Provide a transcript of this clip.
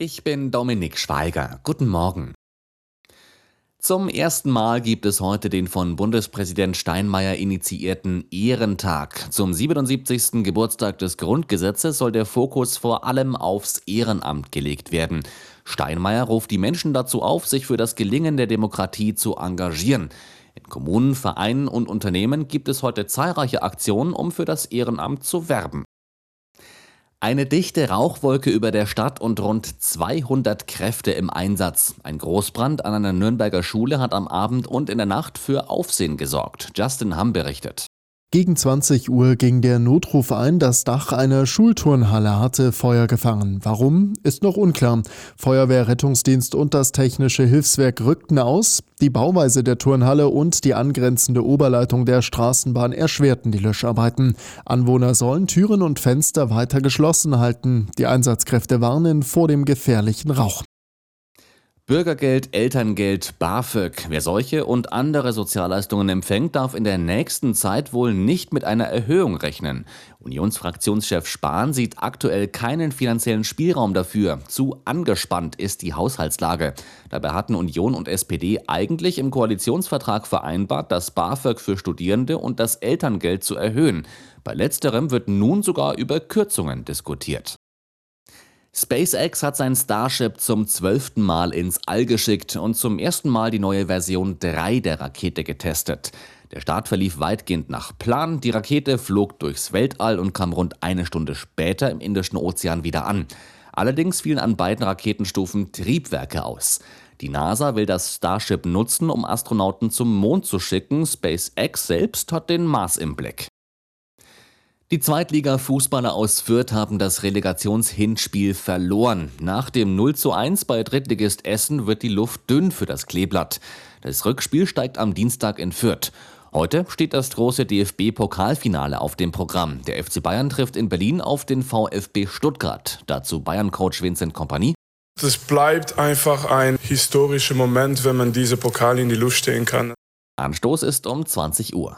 Ich bin Dominik Schweiger. Guten Morgen. Zum ersten Mal gibt es heute den von Bundespräsident Steinmeier initiierten Ehrentag. Zum 77. Geburtstag des Grundgesetzes soll der Fokus vor allem aufs Ehrenamt gelegt werden. Steinmeier ruft die Menschen dazu auf, sich für das Gelingen der Demokratie zu engagieren. In Kommunen, Vereinen und Unternehmen gibt es heute zahlreiche Aktionen, um für das Ehrenamt zu werben. Eine dichte Rauchwolke über der Stadt und rund 200 Kräfte im Einsatz. Ein Großbrand an einer Nürnberger Schule hat am Abend und in der Nacht für Aufsehen gesorgt. Justin Hamm berichtet. Gegen 20 Uhr ging der Notruf ein, das Dach einer Schulturnhalle hatte Feuer gefangen. Warum, ist noch unklar. Feuerwehr, Rettungsdienst und das Technische Hilfswerk rückten aus. Die Bauweise der Turnhalle und die angrenzende Oberleitung der Straßenbahn erschwerten die Löscharbeiten. Anwohner sollen Türen und Fenster weiter geschlossen halten. Die Einsatzkräfte warnen vor dem gefährlichen Rauch. Bürgergeld, Elterngeld, BAföG. Wer solche und andere Sozialleistungen empfängt, darf in der nächsten Zeit wohl nicht mit einer Erhöhung rechnen. Unionsfraktionschef Spahn sieht aktuell keinen finanziellen Spielraum dafür. Zu angespannt ist die Haushaltslage. Dabei hatten Union und SPD eigentlich im Koalitionsvertrag vereinbart, das BAföG für Studierende und das Elterngeld zu erhöhen. Bei letzterem wird nun sogar über Kürzungen diskutiert. SpaceX hat sein Starship zum 12. Mal ins All geschickt und zum ersten Mal die neue Version 3 der Rakete getestet. Der Start verlief weitgehend nach Plan. Die Rakete flog durchs Weltall und kam rund eine Stunde später im Indischen Ozean wieder an. Allerdings fielen an beiden Raketenstufen Triebwerke aus. Die NASA will das Starship nutzen, um Astronauten zum Mond zu schicken. SpaceX selbst hat den Mars im Blick. Die Zweitliga-Fußballer aus Fürth haben das Relegationshinspiel verloren. Nach dem 0:1 bei Drittligist Essen wird die Luft dünn für das Kleeblatt. Das Rückspiel steigt am Dienstag in Fürth. Heute steht das große DFB-Pokalfinale auf dem Programm. Der FC Bayern trifft in Berlin auf den VfB Stuttgart. Dazu Bayern-Coach Vincent Kompany. Es bleibt einfach ein historischer Moment, wenn man diese Pokal in die Luft stehen kann. Anstoß ist um 20 Uhr.